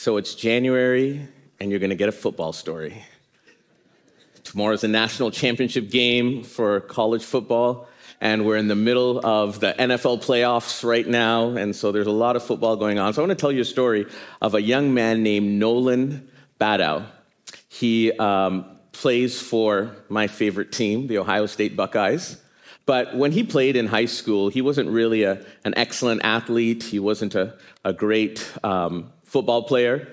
So it's January, and you're going to get a football story. Tomorrow's the national championship game for college football, and we're in the middle of the NFL playoffs right now, and so there's a lot of football going on. So I want to tell you a story of a young man named Nolan Badow. He plays for my favorite team, the Ohio State Buckeyes. But when he played in high school, he wasn't really an excellent athlete. He wasn't a great football player.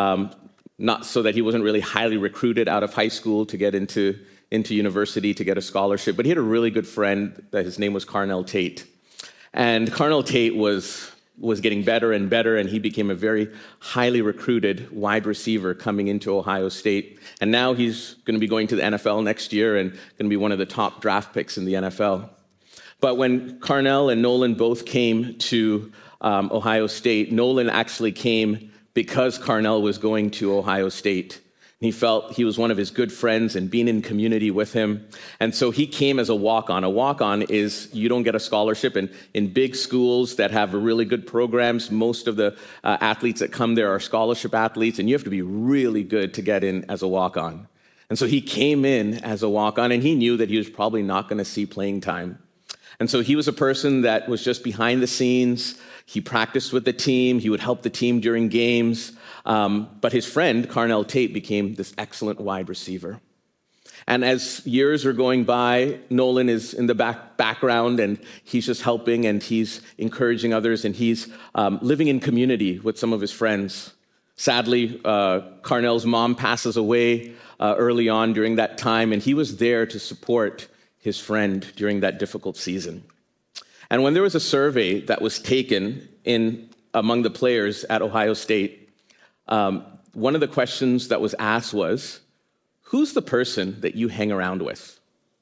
Not so that he wasn't really highly recruited out of high school to get into university to get a scholarship. But he had a really good friend that his name was Carnell Tate. And Carnell Tate was getting better and better, and he became a very highly recruited wide receiver coming into Ohio State. And now he's going to be going to the NFL next year and going to be one of the top draft picks in the NFL. But when Carnell and Nolan both came to Ohio State, Nolan actually came because Carnell was going to Ohio State. He felt he was one of his good friends and being in community with him. And so he came as a walk-on. A walk-on is you don't get a scholarship. And in big schools that have really good programs, most of the athletes that come there are scholarship athletes, and you have to be really good to get in as a walk-on. And so he came in as a walk-on, and he knew that he was probably not going to see playing time. And so he was a person that was just behind the scenes. He practiced with the team. He would help the team during games. But his friend, Carnell Tate, became this excellent wide receiver. And as years are going by, Nolan is in the background, and he's just helping, and he's encouraging others, and he's living in community with some of his friends. Sadly, Carnell's mom passes away early on during that time, and he was there to support his friend during that difficult season. And when there was a survey that was taken among the players at Ohio State, one of the questions that was asked was, who's the person that you hang around with?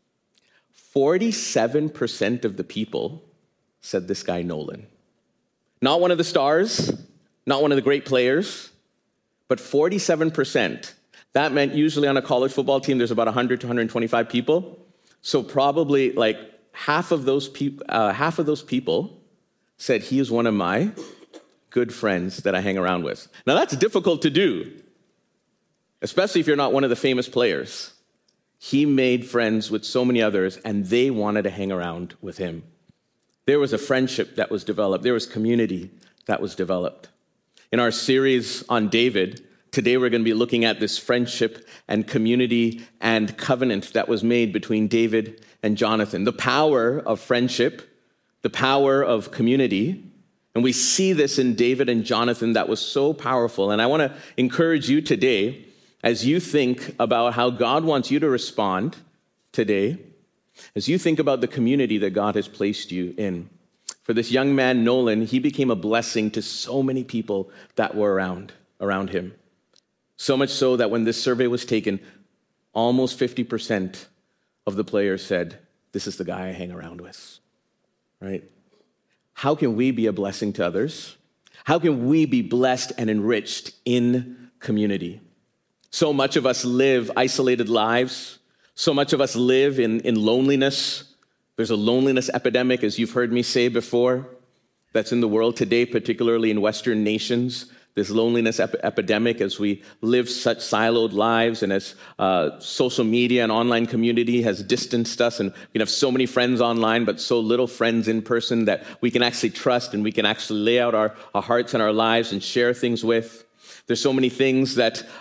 47% of the people said this guy Nolan. Not one of the stars, not one of the great players, but 47%. That meant usually on a college football team, there's about 100 to 125 people. So probably like half of those people said he is one of my good friends that I hang around with. Now that's difficult to do, especially if you're not one of the famous players. He made friends with so many others, and they wanted to hang around with him. There was a friendship that was developed. There was community that was developed. In our series on David, today we're going to be looking at this friendship and community and covenant that was made between David and Jonathan. The power of friendship, the power of community. And we see this in David and Jonathan that was so powerful. And I want to encourage you today, as you think about how God wants you to respond today, as you think about the community that God has placed you in. For this young man, Nolan, he became a blessing to so many people that were around him. So much so that when this survey was taken, almost 50% of the players said, this is the guy I hang around with, right? How can we be a blessing to others? How can we be blessed and enriched in community? So much of us live isolated lives. So much of us live in loneliness. There's a loneliness epidemic, as you've heard me say before, that's in the world today, particularly in Western nations. This loneliness epidemic as we live such siloed lives, and as social media and online community has distanced us, and we have so many friends online but so little friends in person that we can actually trust and we can actually lay out our hearts and our lives and share things with. There's so many things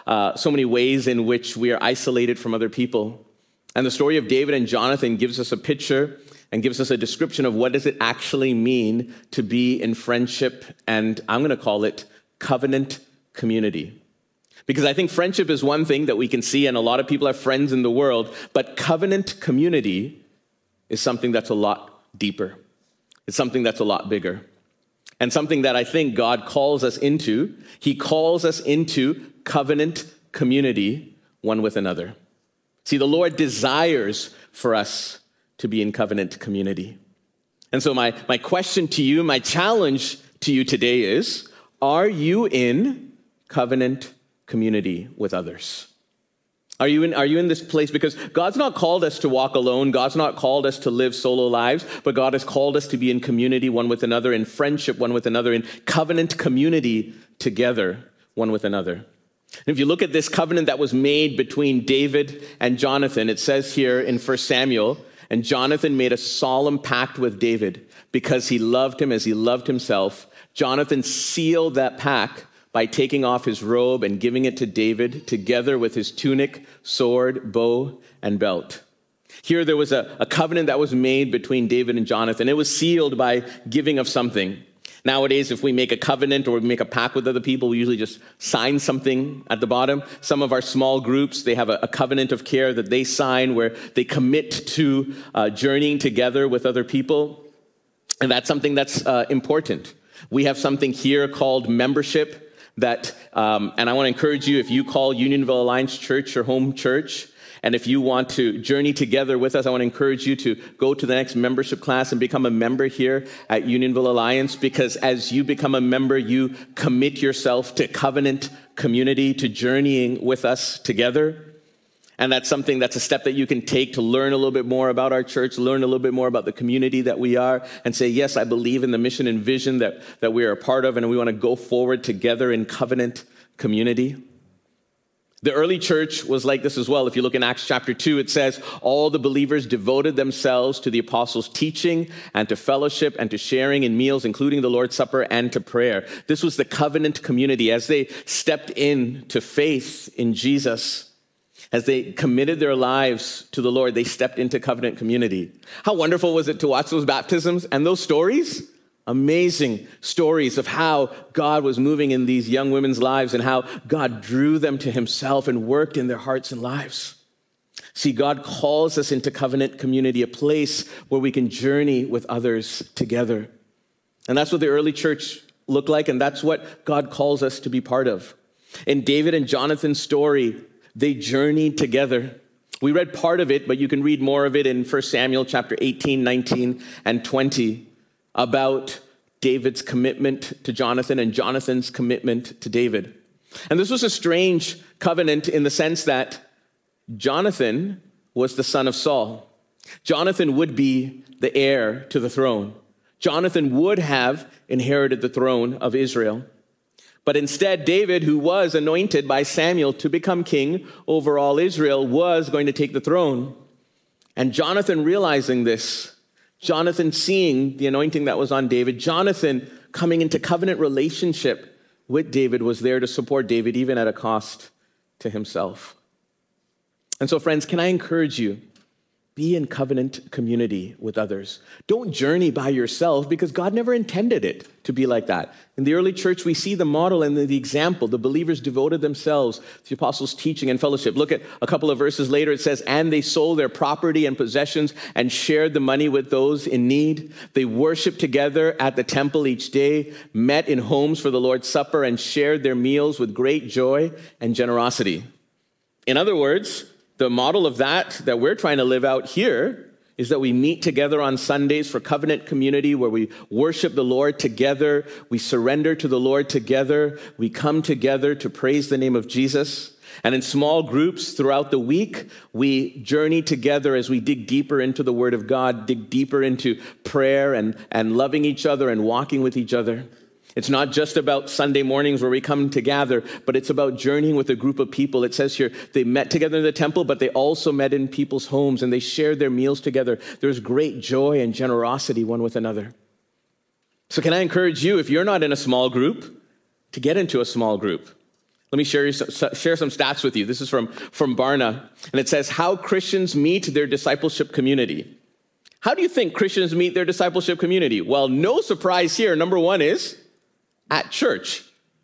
so many ways in which we are isolated from other people. And the story of David and Jonathan gives us a picture and gives us a description of what does it actually mean to be in friendship, and I'm going to call it covenant community. Because I think friendship is one thing that we can see, and a lot of people have friends in the world, but covenant community is something that's a lot deeper. It's something that's a lot bigger. And something that I think God calls us into. He calls us into covenant community one with another. See, the Lord desires for us to be in covenant community. And so my question to you, my challenge to you today is, are you in covenant community with others? Are you in this place? Because God's not called us to walk alone. God's not called us to live solo lives, but God has called us to be in community one with another, in friendship one with another, in covenant community together one with another. And if you look at this covenant that was made between David and Jonathan, it says here in 1 Samuel, and Jonathan made a solemn pact with David because he loved him as he loved himself. Jonathan sealed that pact by taking off his robe and giving it to David together with his tunic, sword, bow, and belt. Here there was a covenant that was made between David and Jonathan. It was sealed by giving of something. Nowadays, if we make a covenant or we make a pact with other people, we usually just sign something at the bottom. Some of our small groups, they have a covenant of care that they sign where they commit to journeying together with other people. And that's something that's important. We have something here called membership that, and I want to encourage you, if you call Unionville Alliance Church your home church, and if you want to journey together with us, I want to encourage you to go to the next membership class and become a member here at Unionville Alliance, because as you become a member, you commit yourself to covenant community, to journeying with us together. And that's something that's a step that you can take to learn a little bit more about our church, learn a little bit more about the community that we are, and say, yes, I believe in the mission and vision that we are a part of, and we want to go forward together in covenant community. The early church was like this as well. If you look in Acts chapter 2, it says, all the believers devoted themselves to the apostles' teaching and to fellowship and to sharing in meals, including the Lord's Supper and to prayer. This was the covenant community. As they stepped into faith in Jesus, as they committed their lives to the Lord, they stepped into covenant community. How wonderful was it to watch those baptisms and those stories? Amazing stories of how God was moving in these young women's lives and how God drew them to himself and worked in their hearts and lives. See, God calls us into covenant community, a place where we can journey with others together. And that's what the early church looked like, and that's what God calls us to be part of. In David and Jonathan's story, they journeyed together. We read part of it, but you can read more of it in 1 Samuel chapter 18, 19, and 20. About David's commitment to Jonathan and Jonathan's commitment to David. And this was a strange covenant in the sense that Jonathan was the son of Saul. Jonathan would be the heir to the throne. Jonathan would have inherited the throne of Israel. But instead, David, who was anointed by Samuel to become king over all Israel, was going to take the throne. And Jonathan, realizing this, Jonathan seeing the anointing that was on David, Jonathan coming into covenant relationship with David, was there to support David even at a cost to himself. And so, friends, can I encourage you? Be in covenant community with others. Don't journey by yourself, because God never intended it to be like that. In the early church, we see the model and the example. The believers devoted themselves to the apostles' teaching and fellowship. Look at a couple of verses later. It says, and they sold their property and possessions and shared the money with those in need. They worshiped together at the temple each day, met in homes for the Lord's Supper, and shared their meals with great joy and generosity. In other words, the model of that we're trying to live out here is that we meet together on Sundays for covenant community, where we worship the Lord together, we surrender to the Lord together, we come together to praise the name of Jesus. And in small groups throughout the week, we journey together as we dig deeper into the Word of God, dig deeper into prayer and loving each other and walking with each other. It's not just about Sunday mornings where we come to gather, but it's about journeying with a group of people. It says here, they met together in the temple, but they also met in people's homes, and they shared their meals together. There's great joy and generosity one with another. So can I encourage you, if you're not in a small group, to get into a small group? Let me share some stats with you. This is from Barna, and it says, how Christians meet their discipleship community. How do you think Christians meet their discipleship community? Well, no surprise here. Number one is at church.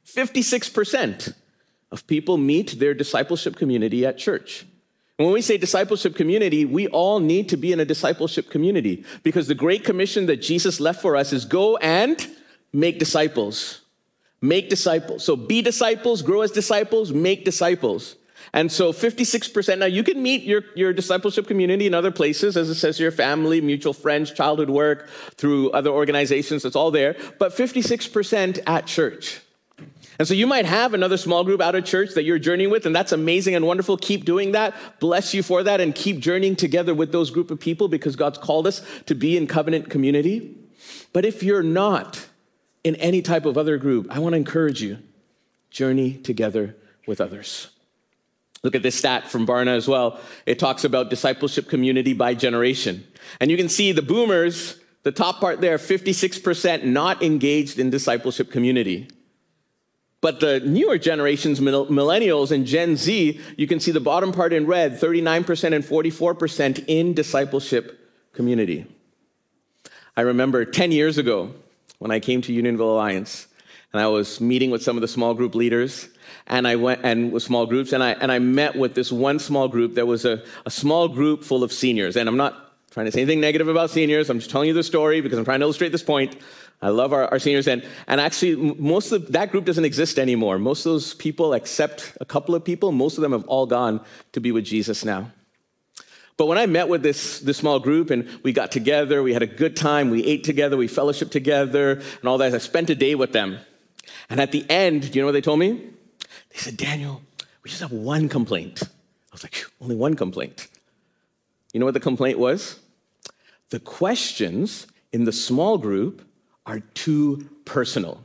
56% of people meet their discipleship community at church. And when we say discipleship community, we all need to be in a discipleship community, because the great commission that Jesus left for us is go and make disciples. Make disciples. So be disciples, grow as disciples, make disciples. And so 56%, now you can meet your discipleship community in other places, as it says here, family, mutual friends, childhood work, through other organizations, it's all there, but 56% at church. And so you might have another small group out of church that you're journeying with, and that's amazing and wonderful. Keep doing that. Bless you for that, and keep journeying together with those group of people, because God's called us to be in covenant community. But if you're not in any type of other group, I want to encourage you, Journey together with others. Look at this stat from Barna as well. It talks about discipleship community by generation. And you can see the boomers, the top part there, 56% not engaged in discipleship community. But the newer generations, millennials and Gen Z, you can see the bottom part in red, 39% and 44% in discipleship community. I remember 10 years ago when I came to Unionville Alliance, and I was meeting with some of the small group leaders, and I went and with small groups, and I met with this one small group. There was a small group full of seniors, and I'm not trying to say anything negative about seniors. I'm just telling you the story because I'm trying to illustrate this point. I love our seniors, and actually most of that group doesn't exist anymore. Most of those people, except a couple of people, most of them have all gone to be with Jesus now. But when I met with this small group and we got together, we had a good time, we ate together, we fellowshiped together, and all that, I spent a day with them. And at the end, do you know what they told me? They said, Daniel, we just have one complaint. I was like, only one complaint. You know what the complaint was? The questions in the small group are too personal.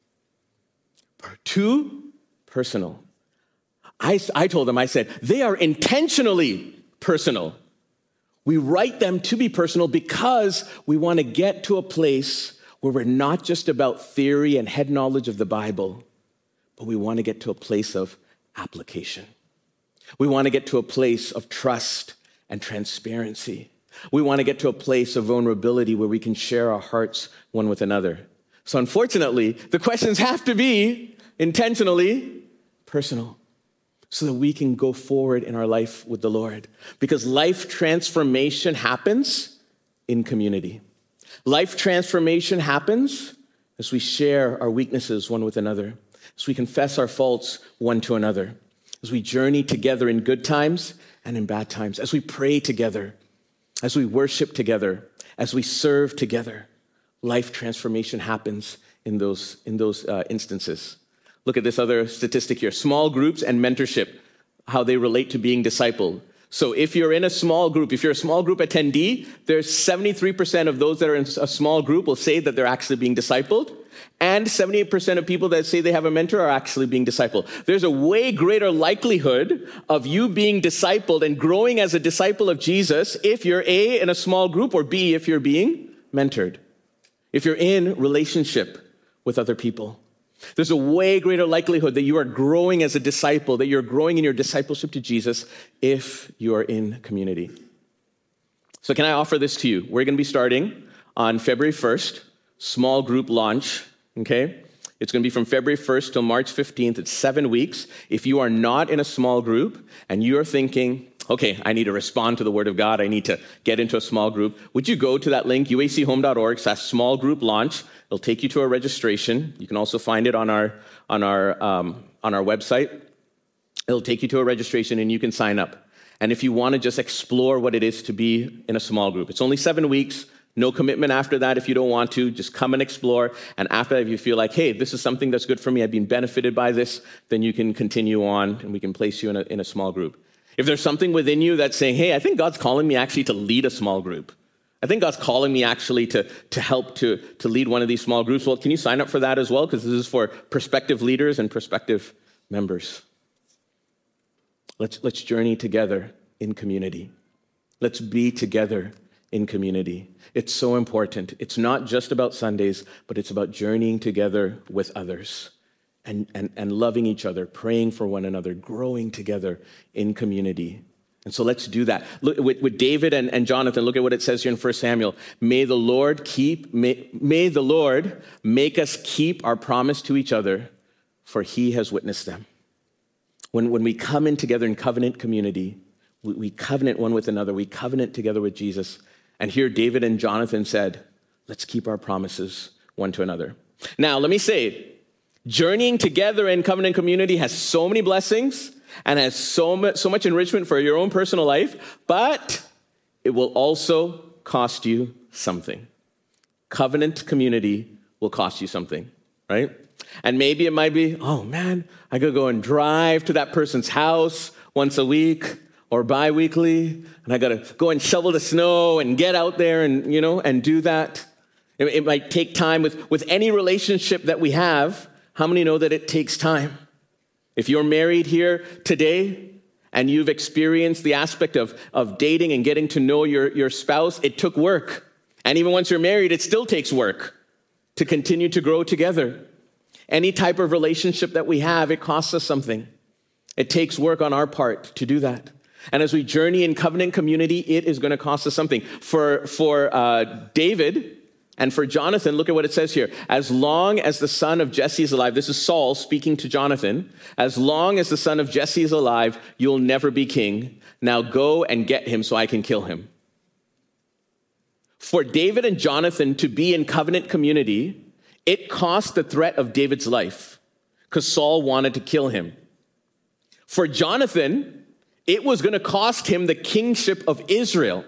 Too personal. I told them, I said, they are intentionally personal. We write them to be personal because we want to get to a place where we're not just about theory and head knowledge of the Bible, but we want to get to a place of application. We want to get to a place of trust and transparency. We want to get to a place of vulnerability where we can share our hearts one with another. So unfortunately, the questions have to be intentionally personal so that we can go forward in our life with the Lord. Because life transformation happens in community. Life transformation happens as we share our weaknesses one with another, as we confess our faults one to another, as we journey together in good times and in bad times, as we pray together, as we worship together, as we serve together. Life transformation happens in those instances. Look at this other statistic here. Small groups and mentorship, how they relate to being discipled. So if you're in a small group, if you're a small group attendee, there's 73% of those that are in a small group will say that they're actually being discipled. And 78% of people that say they have a mentor are actually being discipled. There's a way greater likelihood of you being discipled and growing as a disciple of Jesus if you're A, in a small group, or B, if you're being mentored. If you're in relationship with other people. There's a way greater likelihood that you are growing as a disciple, that you're growing in your discipleship to Jesus if you are in community. So can I offer this to you? We're going to be starting on February 1st, small group launch, okay? It's going to be from February 1st till March 15th. It's 7 weeks. If you are not in a small group and you're thinking, okay, I need to respond to the Word of God, I need to get into a small group, would you go to that link, uachome.org/small group launch. It'll take you to a registration. You can also find it on our website. It'll take you to a registration and you can sign up. And if you want to just explore what it is to be in a small group, it's only 7 weeks. No commitment after that if you don't want to. Just come and explore. And after that, if you feel like, hey, this is something that's good for me, I've been benefited by this, then you can continue on and we can place you in a small group. If there's something within you that's saying, hey, I think God's calling me actually to lead a small group. I think God's calling me actually to help to lead one of these small groups. Well, can you sign up for that as well? Because this is for prospective leaders and prospective members. Let's journey together in community. Let's be together in community. It's so important. It's not just about Sundays, but it's about journeying together with others and loving each other, praying for one another, growing together in community. And so let's do that. Look, with David and Jonathan, look at what it says here in 1 Samuel. May the Lord make us keep our promise to each other, for he has witnessed them. When we come in together in covenant community, we covenant one with another. We covenant together with Jesus. And here David and Jonathan said, let's keep our promises one to another. Now, let me say, journeying together in covenant community has so many blessings and has so much enrichment for your own personal life, but it will also cost you something. Covenant community will cost you something, right? And maybe it might be, oh man, I could go and drive to that person's house once a week or bi-weekly, and I got to go and shovel the snow and get out there and, and do that. It might take time with any relationship that we have. How many know that it takes time? If you're married here today and you've experienced the aspect of dating and getting to know your spouse, it took work. And even once you're married, it still takes work to continue to grow together. Any type of relationship that we have, it costs us something. It takes work on our part to do that. And as we journey in covenant community, it is going to cost us something. For David and for Jonathan, look at what it says here. As long as the son of Jesse is alive, this is Saul speaking to Jonathan. As long as the son of Jesse is alive, you'll never be king. Now go and get him so I can kill him. For David and Jonathan to be in covenant community, it cost the threat of David's life because Saul wanted to kill him. For Jonathan, it was going to cost him the kingship of Israel.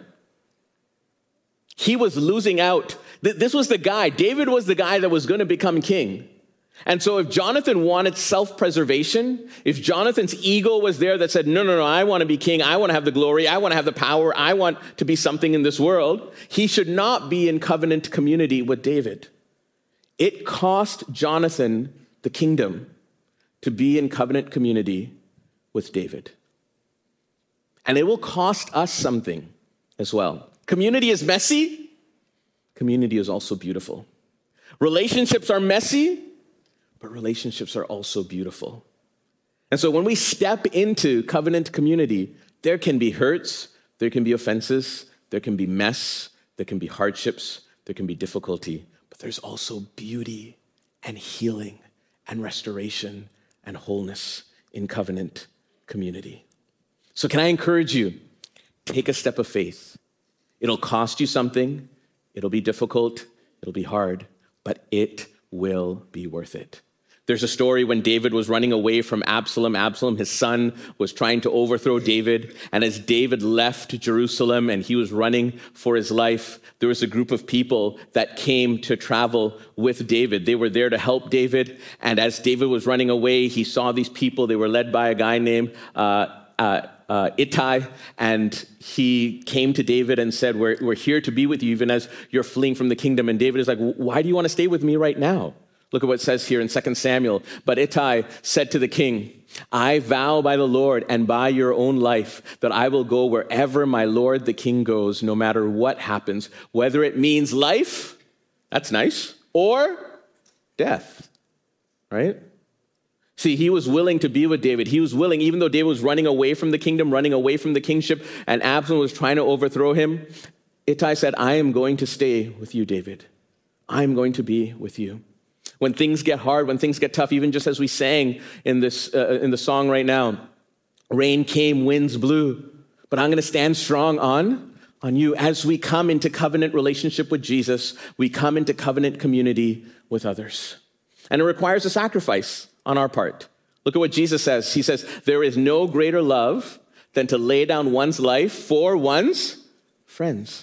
He was losing out. This was the guy. David was the guy that was going to become king. And so if Jonathan wanted self-preservation, if Jonathan's ego was there that said, no, I want to be king, I want to have the glory, I want to have the power, I want to be something in this world, he should not be in covenant community with David. It cost Jonathan the kingdom to be in covenant community with David. And it will cost us something as well. Community is messy. Community is also beautiful. Relationships are messy, but relationships are also beautiful. And so when we step into covenant community, there can be hurts, there can be offenses, there can be mess, there can be hardships, there can be difficulty, but there's also beauty and healing and restoration and wholeness in covenant community. So can I encourage you, take a step of faith. It'll cost you something, it'll be difficult, it'll be hard, but it will be worth it. There's a story when David was running away from Absalom. Absalom, his son, was trying to overthrow David. And as David left Jerusalem and he was running for his life, there was a group of people that came to travel with David. They were there to help David. And as David was running away, he saw these people. They were led by a guy named Ittai, and he came to David and said, we're here to be with you even as you're fleeing from the kingdom. And David is like, why do you want to stay with me right now? Look at what it says here in 2 Samuel. But Ittai said to the king, I vow by the Lord and by your own life that I will go wherever my lord the king goes, no matter what happens, whether it means life, that's nice, or death, right? See, he was willing to be with David. He was willing, even though David was running away from the kingdom, running away from the kingship, and Absalom was trying to overthrow him. Ittai said, I am going to stay with you, David. I am going to be with you. When things get hard, when things get tough, even just as we sang in the song right now, rain came, winds blew, but I'm going to stand strong on you. As we come into covenant relationship with Jesus, we come into covenant community with others. And it requires a sacrifice on our part. Look at what Jesus says. He says, there is no greater love than to lay down one's life for one's friends.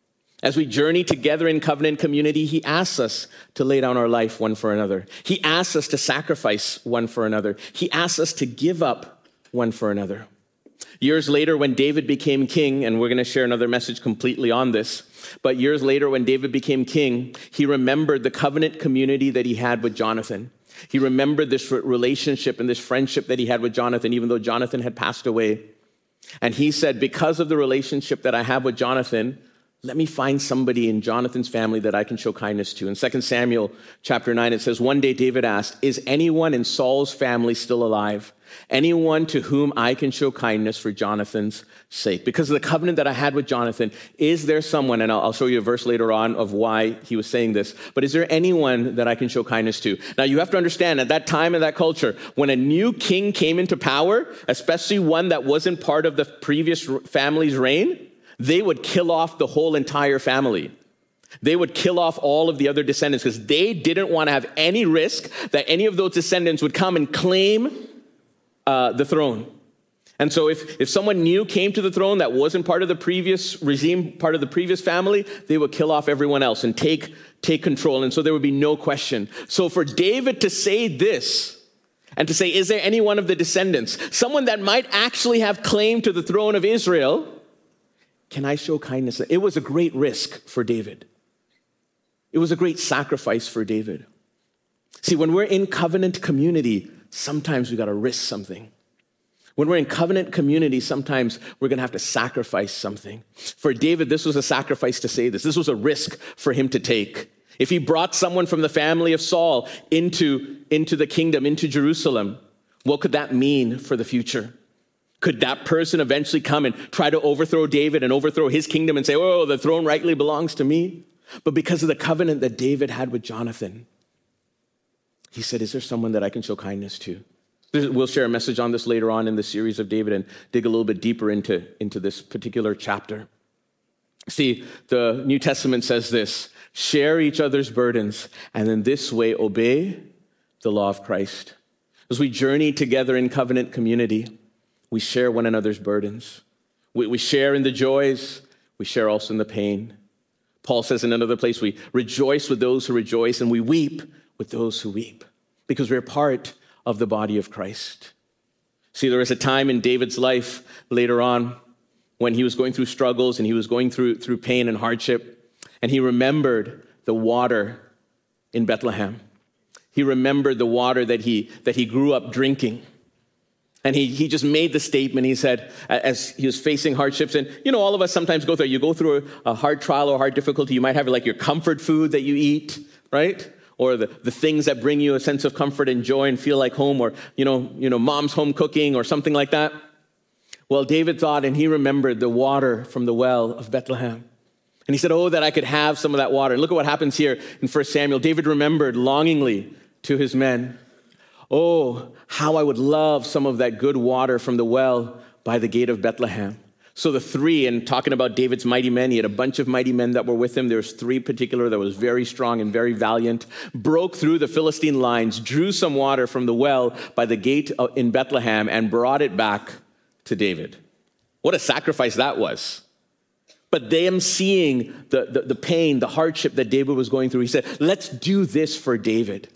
As we journey together in covenant community, he asks us to lay down our life one for another. He asks us to sacrifice one for another. He asks us to give up one for another. Years later, when David became king, and we're going to share another message completely on this, but years later when David became king, he remembered the covenant community that he had with Jonathan. He remembered this relationship and this friendship that he had with Jonathan, even though Jonathan had passed away. And he said, because of the relationship that I have with Jonathan, let me find somebody in Jonathan's family that I can show kindness to. In 2 Samuel chapter 9, it says, one day David asked, is anyone in Saul's family still alive? Anyone to whom I can show kindness for Jonathan's sake? Because of the covenant that I had with Jonathan, is there someone, and I'll show you a verse later on of why he was saying this, but is there anyone that I can show kindness to? Now you have to understand, at that time in that culture, when a new king came into power, especially one that wasn't part of the previous family's reign, they would kill off the whole entire family. They would kill off all of the other descendants because they didn't want to have any risk that any of those descendants would come and claim the throne. And so if someone new came to the throne that wasn't part of the previous regime, part of the previous family, they would kill off everyone else and take control. And so there would be no question. So for David to say this and to say, is there any one of the descendants, someone that might actually have claim to the throne of Israel, can I show kindness? It was a great risk for David. It was a great sacrifice for David. See, when we're in covenant community, sometimes we got to risk something. When we're in covenant community, sometimes we're going to have to sacrifice something. For David, this was a sacrifice to say this. This was a risk for him to take. If he brought someone from the family of Saul into the kingdom, into Jerusalem, what could that mean for the future? Could that person eventually come and try to overthrow David and overthrow his kingdom and say, oh, the throne rightly belongs to me? But because of the covenant that David had with Jonathan, he said, is there someone that I can show kindness to? We'll share a message on this later on in the series of David and dig a little bit deeper into this particular chapter. See, the New Testament says this, share each other's burdens, and in this way obey the law of Christ. As we journey together in covenant community, we share one another's burdens. We share in the joys, we share also in the pain. Paul says in another place, we rejoice with those who rejoice, and we weep with those who weep, because we're part of the body of Christ. See, there was a time in David's life later on when he was going through struggles and he was going through pain and hardship, and he remembered the water in Bethlehem. He remembered the water that he grew up drinking. And he just made the statement. He said, as he was facing hardships, and all of us sometimes go through, you go through a hard trial or hard difficulty, you might have like your comfort food that you eat, right? Or the things that bring you a sense of comfort and joy and feel like home, or, mom's home cooking or something like that. Well, David thought, and he remembered the water from the well of Bethlehem. And he said, oh, that I could have some of that water. And look at what happens here in 1 Samuel. David remembered longingly to his men, oh, how I would love some of that good water from the well by the gate of Bethlehem. So the three, and talking about David's mighty men, he had a bunch of mighty men that were with him. There was three particular that was very strong and very valiant, broke through the Philistine lines, drew some water from the well by the gate in Bethlehem, and brought it back to David. What a sacrifice that was. But them seeing the pain, the hardship that David was going through, he said, let's do this for David.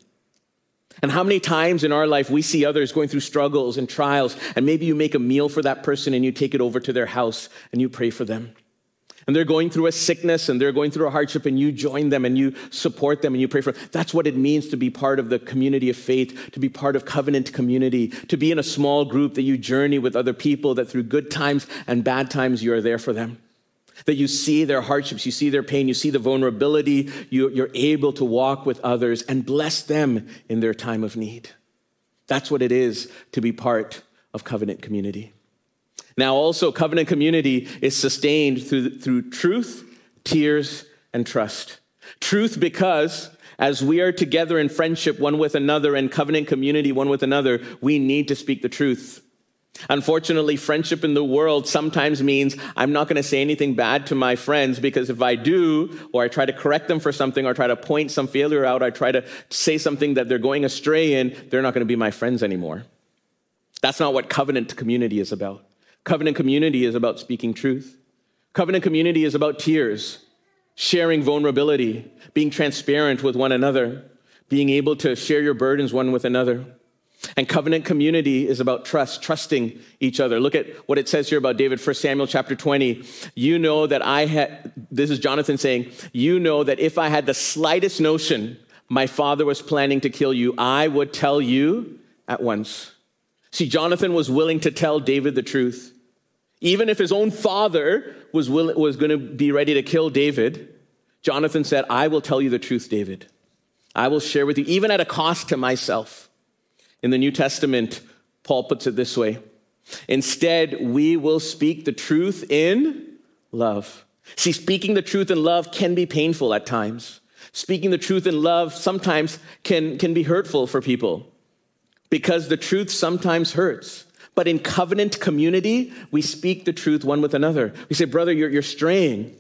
And how many times in our life we see others going through struggles and trials, and maybe you make a meal for that person and you take it over to their house and you pray for them. And they're going through a sickness and they're going through a hardship, and you join them and you support them and you pray for them. That's what it means to be part of the community of faith, to be part of covenant community, to be in a small group that you journey with other people, that through good times and bad times you are there for them. That you see their hardships, you see their pain, you see the vulnerability, you're able to walk with others and bless them in their time of need. That's what it is to be part of covenant community. Now also, covenant community is sustained through truth, tears, and trust. Truth, because as we are together in friendship one with another and covenant community one with another, we need to speak the truth. Unfortunately, friendship in the world sometimes means I'm not going to say anything bad to my friends, because if I do, or I try to correct them for something, or try to point some failure out, I try to say something that they're going astray in, they're not going to be my friends anymore. That's not what covenant community is about. Covenant community is about speaking truth. Covenant community is about tears, sharing vulnerability, being transparent with one another, being able to share your burdens one with another. And covenant community is about trust, trusting each other. Look at what it says here about David, 1 Samuel chapter 20. You know that this is Jonathan saying, you know that if I had the slightest notion my father was planning to kill you, I would tell you at once. See, Jonathan was willing to tell David the truth. Even if his own father was going to be ready to kill David, Jonathan said, I will tell you the truth, David. I will share with you, even at a cost to myself. In the New Testament, Paul puts it this way. Instead, we will speak the truth in love. See, speaking the truth in love can be painful at times. Speaking the truth in love sometimes can be hurtful for people, because the truth sometimes hurts. But in covenant community, we speak the truth one with another. We say, brother, you're straying.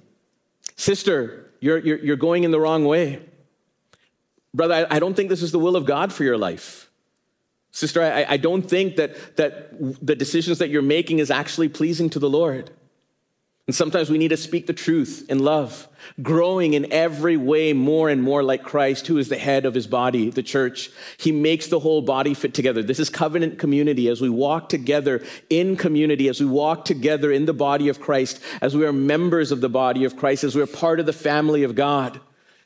Sister, you're going in the wrong way. Brother, I don't think this is the will of God for your life. Sister, I don't think that the decisions that you're making is actually pleasing to the Lord. And sometimes we need to speak the truth in love, growing in every way more and more like Christ, who is the head of his body, the church. He makes the whole body fit together. This is covenant community. As we walk together in community, as we walk together in the body of Christ, as we are members of the body of Christ, as we are part of the family of God,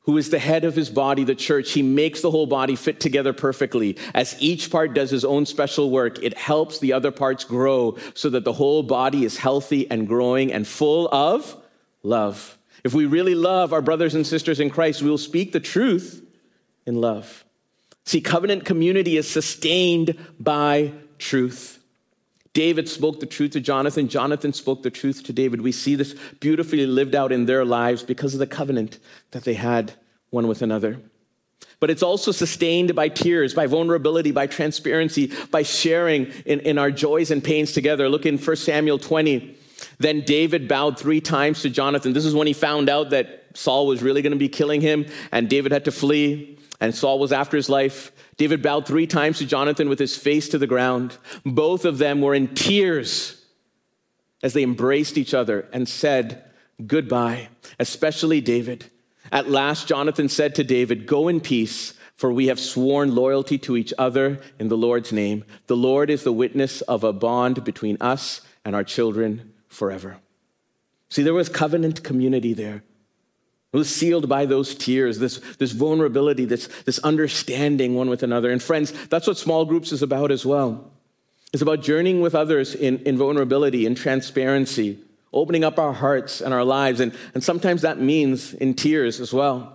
who is the head of his body, the church. He makes the whole body fit together perfectly. As each part does his own special work, it helps the other parts grow so that the whole body is healthy and growing and full of love. If we really love our brothers and sisters in Christ, we will speak the truth in love. See, covenant community is sustained by truth. David spoke the truth to Jonathan. Jonathan spoke the truth to David. We see this beautifully lived out in their lives because of the covenant that they had one with another. But it's also sustained by tears, by vulnerability, by transparency, by sharing in our joys and pains together. Look in 1 Samuel 20. Then David bowed 3 times to Jonathan. This is when he found out that Saul was really going to be killing him, and David had to flee, and Saul was after his life. David bowed 3 times to Jonathan with his face to the ground. Both of them were in tears as they embraced each other and said goodbye, especially David. At last, Jonathan said to David, "Go in peace, for we have sworn loyalty to each other in the Lord's name. The Lord is the witness of a bond between us and our children forever." See, there was covenant community there. It was sealed by those tears, this vulnerability, this understanding one with another. And friends, that's what small groups is about as well. It's about journeying with others in vulnerability, in transparency, opening up our hearts and our lives. And sometimes that means in tears as well.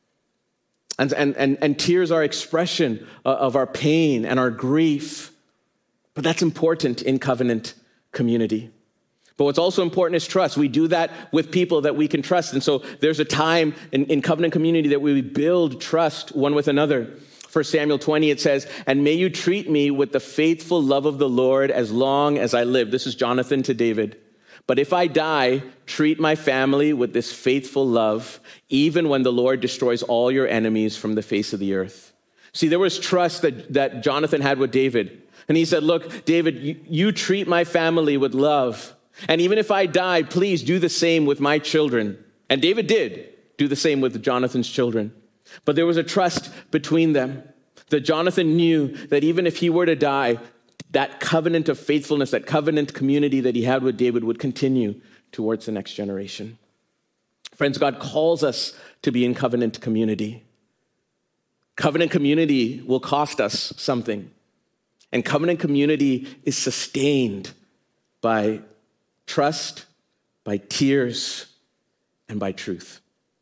And tears are expression of our pain and our grief. But that's important in covenant community. But what's also important is trust. We do that with people that we can trust. And so there's a time in covenant community that we build trust one with another. 1 Samuel 20, it says, "And may you treat me with the faithful love of the Lord as long as I live." This is Jonathan to David. "But if I die, treat my family with this faithful love, even when the Lord destroys all your enemies from the face of the earth." See, there was trust that Jonathan had with David. And he said, "Look, David, you treat my family with love. And even if I die, please do the same with my children." And David did do the same with Jonathan's children. But there was a trust between them that Jonathan knew that even if he were to die, that covenant of faithfulness, that covenant community that he had with David would continue towards the next generation. Friends, God calls us to be in covenant community. Covenant community will cost us something. And covenant community is sustained by trust, by tears, and by truth.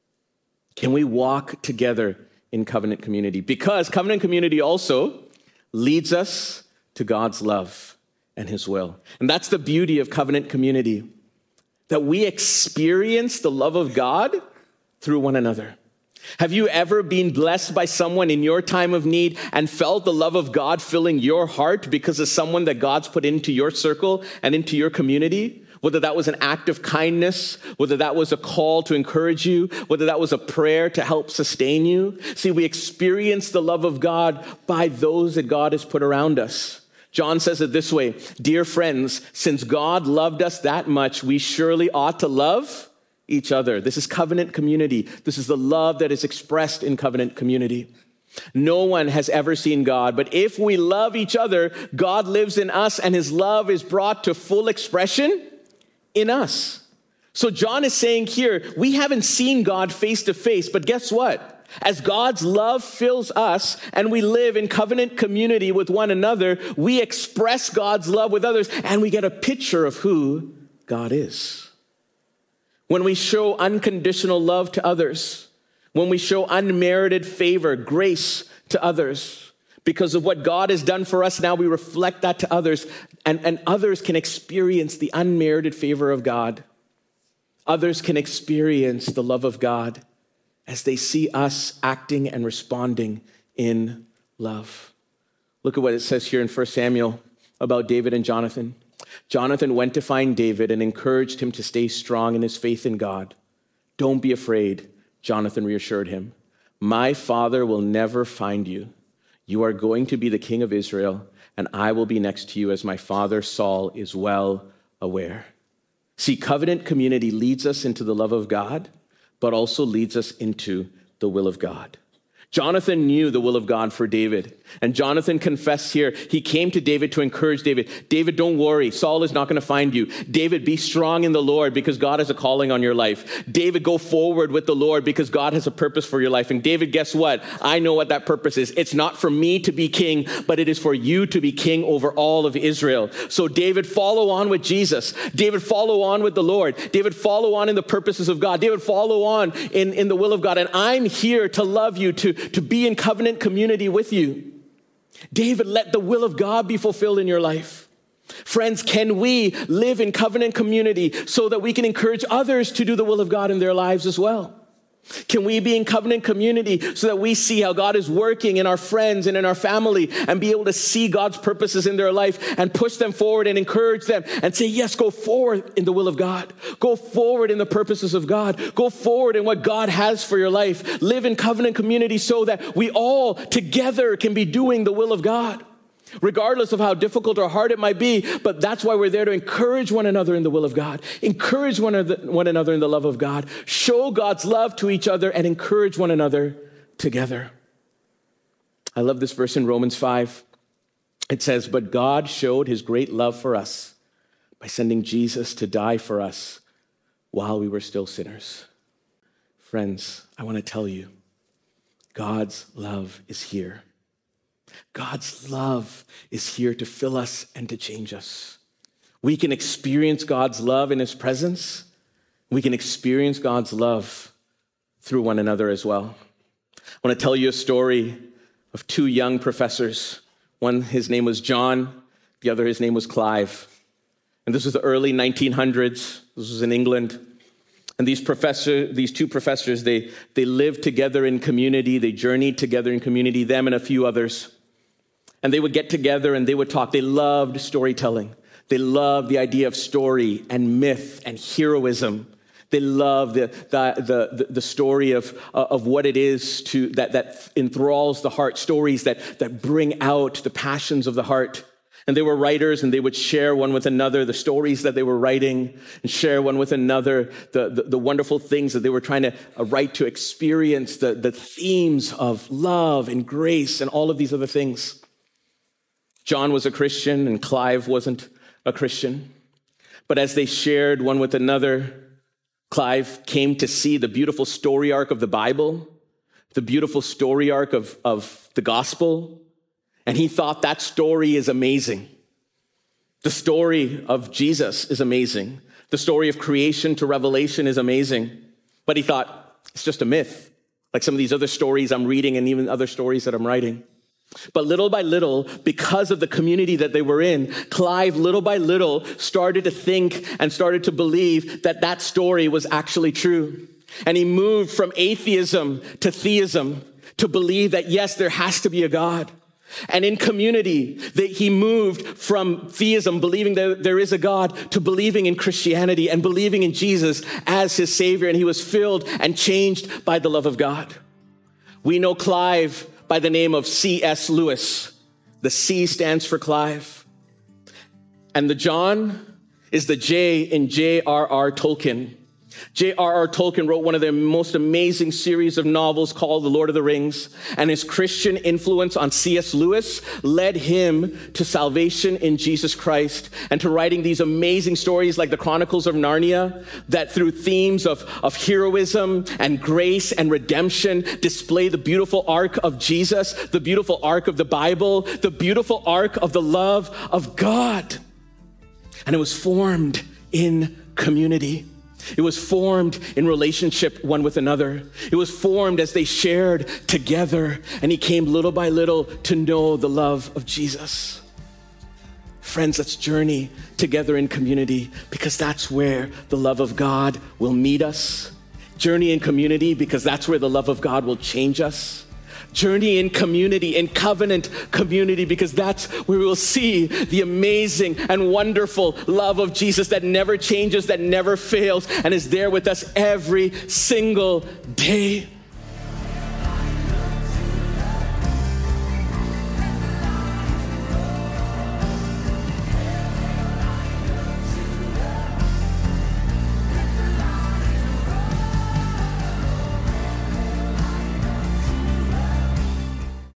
Can we walk together in covenant community? Because covenant community also leads us to God's love and his will. And that's the beauty of covenant community, that we experience the love of God through one another. Have you ever been blessed by someone in your time of need and felt the love of God filling your heart because of someone that God's put into your circle and into your community? Whether that was an act of kindness, whether that was a call to encourage you, whether that was a prayer to help sustain you. See, we experience the love of God by those that God has put around us. John says it this way, "Dear friends, since God loved us that much, we surely ought to love each other." This is covenant community. This is the love that is expressed in covenant community. No one has ever seen God, but if we love each other, God lives in us and his love is brought to full expression in us. So John is saying here, we haven't seen God face to face, but guess what? As God's love fills us and we live in covenant community with one another, we express God's love with others and we get a picture of who God is. When we show unconditional love to others, when we show unmerited favor, grace to others, because of what God has done for us, now we reflect that to others, and others can experience the unmerited favor of God. Others can experience the love of God as they see us acting and responding in love. Look at what it says here in 1 Samuel about David and Jonathan. Jonathan went to find David and encouraged him to stay strong in his faith in God. "Don't be afraid," Jonathan reassured him. "My father will never find you. You are going to be the king of Israel, and I will be next to you as my father Saul is well aware." See, covenant community leads us into the love of God, but also leads us into the will of God. Jonathan knew the will of God for David. And Jonathan confessed here, he came to David to encourage David. David, don't worry. Saul is not going to find you. David, be strong in the Lord because God has a calling on your life. David, go forward with the Lord because God has a purpose for your life. And David, guess what? I know what that purpose is. It's not for me to be king, but it is for you to be king over all of Israel. So David, follow on with Jesus. David, follow on with the Lord. David, follow on in the purposes of God. David, follow on in the will of God. And I'm here to love you, to be in covenant community with you. David, let the will of God be fulfilled in your life. Friends, can we live in covenant community so that we can encourage others to do the will of God in their lives as well? Can we be in covenant community so that we see how God is working in our friends and in our family and be able to see God's purposes in their life and push them forward and encourage them and say, yes, go forward in the will of God. Go forward in the purposes of God. Go forward in what God has for your life. Live in covenant community so that we all together can be doing the will of God, regardless of how difficult or hard it might be. But that's why we're there, to encourage one another in the will of God, encourage one another in the love of God, show God's love to each other, and encourage one another together. I love this verse in Romans 5. It says, but God showed his great love for us by sending Jesus to die for us while we were still sinners. Friends, I want to tell you, God's love is here. God's love is here to fill us and to change us. We can experience God's love in his presence. We can experience God's love through one another as well. I want to tell you a story of two young professors. One, his name was John. The other, his name was Clive. And this was the early 1900s. This was in England. And these two professors, they lived together in community. They journeyed together in community, them and a few others. And they would get together and they would talk. They loved storytelling. They loved the idea of story and myth and heroism. They loved the story of what it is that enthralls the heart, stories that bring out the passions of the heart. And they were writers, and they would share one with another the stories that they were writing, and share one with another the wonderful things that they were trying to write to experience, the themes of love and grace and all of these other things. John was a Christian and Clive wasn't a Christian. But as they shared one with another, Clive came to see the beautiful story arc of the Bible, the beautiful story arc of the gospel, and he thought that story is amazing. The story of Jesus is amazing. The story of creation to Revelation is amazing. But he thought, it's just a myth, like some of these other stories I'm reading and even other stories that I'm writing. But little by little, because of the community that they were in, Clive, little by little, started to think and started to believe that story was actually true. And he moved from atheism to theism to believe that, yes, there has to be a God. And in community, he moved from theism, believing that there is a God, to believing in Christianity and believing in Jesus as his Savior. And he was filled and changed by the love of God. We know Clive by the name of C.S. Lewis. The C stands for Clive. And the John is the J in J.R.R. Tolkien. J.R.R. Tolkien wrote one of the most amazing series of novels called The Lord of the Rings. And his Christian influence on C.S. Lewis led him to salvation in Jesus Christ and to writing these amazing stories like the Chronicles of Narnia, that through themes of heroism and grace and redemption display the beautiful arc of Jesus, the beautiful arc of the Bible, the beautiful arc of the love of God. And it was formed in community. It was formed in relationship one with another. It was formed as they shared together, and he came little by little to know the love of Jesus. Friends, let's journey together in community, because that's where the love of God will meet us. Journey in community because that's where the love of God will change us. Journey in community, in covenant community, because that's where we will see the amazing and wonderful love of Jesus that never changes, that never fails, and is there with us every single day.